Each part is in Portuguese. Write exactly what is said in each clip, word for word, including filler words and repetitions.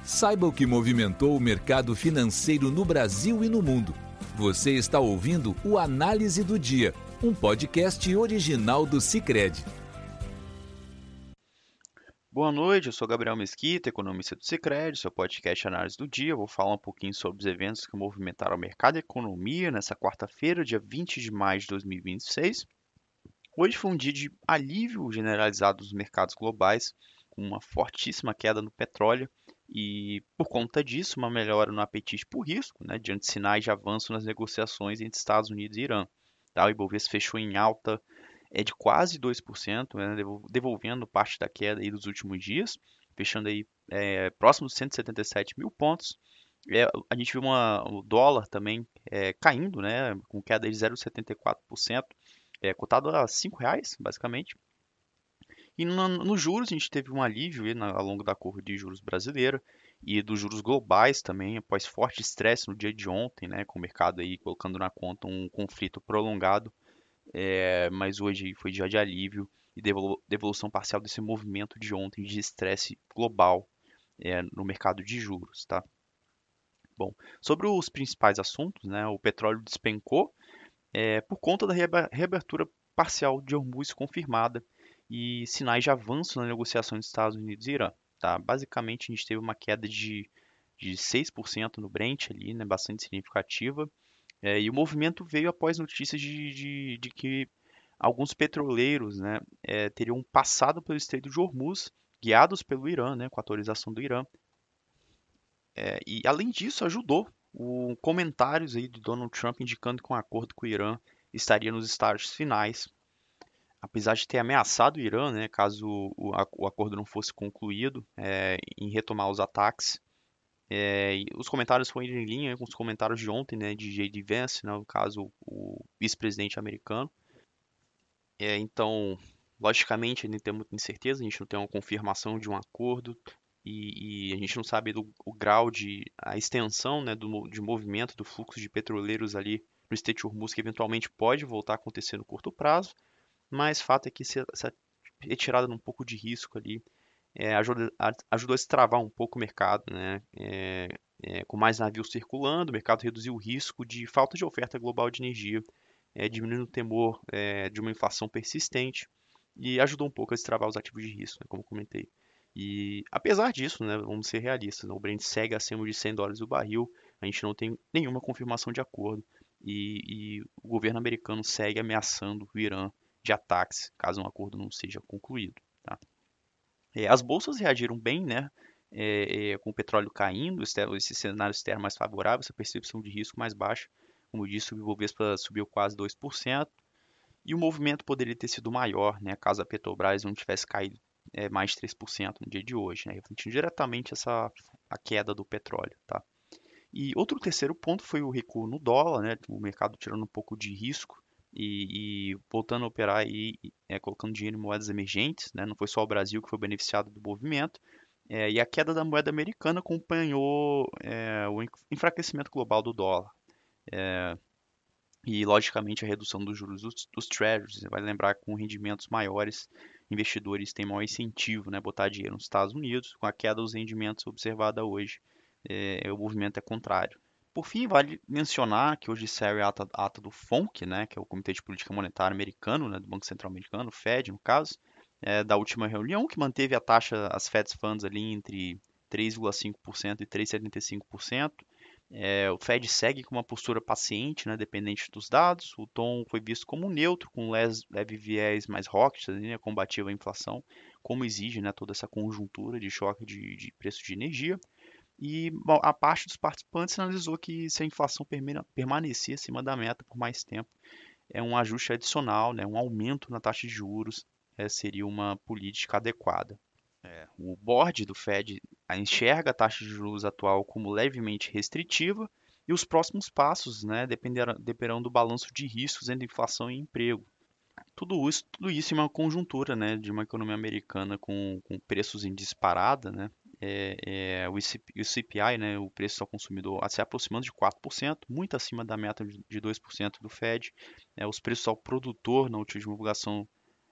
Saiba o que movimentou o mercado financeiro no Brasil e no mundo. Você está ouvindo o Análise do Dia, um podcast original do Sicredi. Boa noite, eu sou Gabriel Mesquita, economista do Sicredi, seu podcast Análise do Dia. Eu vou falar um pouquinho sobre os eventos que movimentaram o mercado e a economia nessa quarta-feira, dia vinte de maio de dois mil e vinte e seis. Hoje foi um dia de alívio generalizado dos mercados globais, com uma fortíssima queda no petróleo e, por conta disso, uma melhora no apetite por risco, né, diante de sinais de avanço nas negociações entre Estados Unidos e Irã. Tá? O Ibovespa fechou em alta é de quase dois por cento, né, devolvendo parte da queda aí dos últimos dias, fechando aí é, próximo dos cento e setenta e sete mil pontos. É, a gente viu uma, o dólar também é, caindo, né, com queda de zero vírgula setenta e quatro por cento, é, cotado a cinco reais, basicamente. E no, nos juros a gente teve um alívio aí na, ao longo da curva de juros brasileira e dos juros globais também, após forte estresse no dia de ontem, né, com o mercado aí colocando na conta um conflito prolongado, é, mas hoje foi dia de alívio e devolu- devolução parcial desse movimento de ontem de estresse global é, no mercado de juros, tá? Bom, sobre os principais assuntos, né, o petróleo despencou é, por conta da reaba- reabertura parcial de Hormuz confirmada e sinais de avanço na negociação dos Estados Unidos e Irã. Tá? Basicamente, a gente teve uma queda de, de seis por cento no Brent ali, né, bastante significativa. É, e o movimento veio após notícias de, de, de que alguns petroleiros, né, é, teriam passado pelo Estreito de Hormuz, guiados pelo Irã, né, com autorização do Irã. É, e além disso, ajudou o comentários aí do Donald Trump indicando que um acordo com o Irã estaria nos estágios finais, apesar de ter ameaçado o Irã, né, caso o, a- o acordo não fosse concluído, é, em retomar os ataques. É, e os comentários foram em linha com os comentários de ontem, né, de J D Vance, né, no caso o vice-presidente americano. É, então, logicamente, ainda tem muita incerteza, a gente não tem uma confirmação de um acordo e, e a gente não sabe do, o grau de, a extensão, né, do, mo- de movimento do fluxo de petroleiros ali no Estreito de Hormuz, que eventualmente pode voltar a acontecer no curto prazo, mas fato é que essa essa retirada de um pouco de risco ali é, ajuda, a- ajudou a destravar um pouco o mercado, né? É, é, com mais navios circulando, o mercado reduziu o risco de falta de oferta global de energia, é, diminuindo o temor é, de uma inflação persistente e ajudou um pouco a destravar os ativos de risco, né, como eu comentei. E apesar disso, né, vamos ser realistas, né, o Brent segue acima de cem dólares o barril, a gente não tem nenhuma confirmação de acordo e, e o governo americano segue ameaçando o Irã de ataques caso um acordo não seja concluído. Tá? É, as bolsas reagiram bem, né? É, é, com o petróleo caindo, esse, esse cenário externo mais favorável, essa percepção de risco mais baixa. Como eu disse, o Ibovespa subiu quase dois por cento e o movimento poderia ter sido maior, né, caso a Petrobras não tivesse caído é, mais de três por cento no dia de hoje, né, refletindo diretamente essa, a queda do petróleo. Tá? E outro terceiro ponto foi o recuo no dólar, né, o mercado tirando um pouco de risco e, e voltando a operar aí, é, colocando dinheiro em moedas emergentes, né, não foi só o Brasil que foi beneficiado do movimento, é, e a queda da moeda americana acompanhou é, o enfraquecimento global do dólar. E, logicamente, a redução dos juros dos, dos treasuries. Você vai lembrar que com rendimentos maiores, investidores têm maior incentivo, né, botar dinheiro nos Estados Unidos. Com a queda dos rendimentos observada hoje, é, o movimento é contrário. Por fim, vale mencionar que hoje saiu a ata, a ata do F O N C, né, que é o Comitê de Política Monetária Americano, né, do Banco Central Americano, o Fed, no caso, é, da última reunião, que manteve a taxa, as Fed Funds ali entre três vírgula cinco por cento e três vírgula setenta e cinco por cento. É, o Fed segue com uma postura paciente, né, dependente dos dados. O tom foi visto como neutro, com les- leve viés mais hawkish, né, combativo à inflação, como exige, né, toda essa conjuntura de choque de, de preço de energia. E bom, a parte dos participantes analisou que se a inflação permane- permanecer acima da meta por mais tempo, é um ajuste adicional, né, um aumento na taxa de juros, é, seria uma política adequada. É, o board do Fed enxerga a taxa de juros atual como levemente restritiva e os próximos passos, né, dependerão, dependerão do balanço de riscos entre inflação e emprego. Tudo isso, tudo isso em uma conjuntura, né, de uma economia americana com, com preços em disparada, né, é, é, o, IC, o C P I, né, o preço ao consumidor, se aproximando de quatro por cento, muito acima da meta de de dois por cento do Fed. É, os preços ao produtor na última divulgação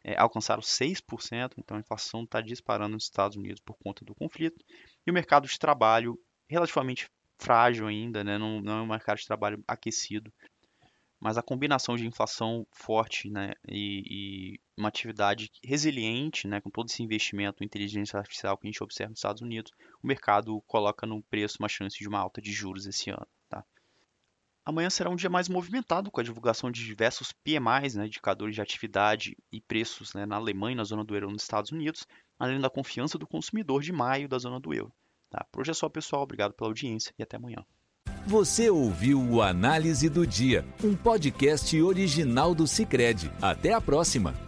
é, alcançaram seis por cento, então a inflação está disparando nos Estados Unidos por conta do conflito. E o mercado de trabalho relativamente frágil ainda, né? não, não é um mercado de trabalho aquecido, mas a combinação de inflação forte, né, e, e uma atividade resiliente, né, com todo esse investimento em inteligência artificial que a gente observa nos Estados Unidos, o mercado coloca no preço uma chance de uma alta de juros esse ano. Tá? Amanhã será um dia mais movimentado com a divulgação de diversos P M Is, né, indicadores de atividade e preços, né, na Alemanha e na zona do euro nos Estados Unidos, além da confiança do consumidor de maio da zona do euro. Tá? Por hoje é só, pessoal. Obrigado pela audiência e até amanhã. Você ouviu o Análise do Dia, um podcast original do Sicredi. Até a próxima!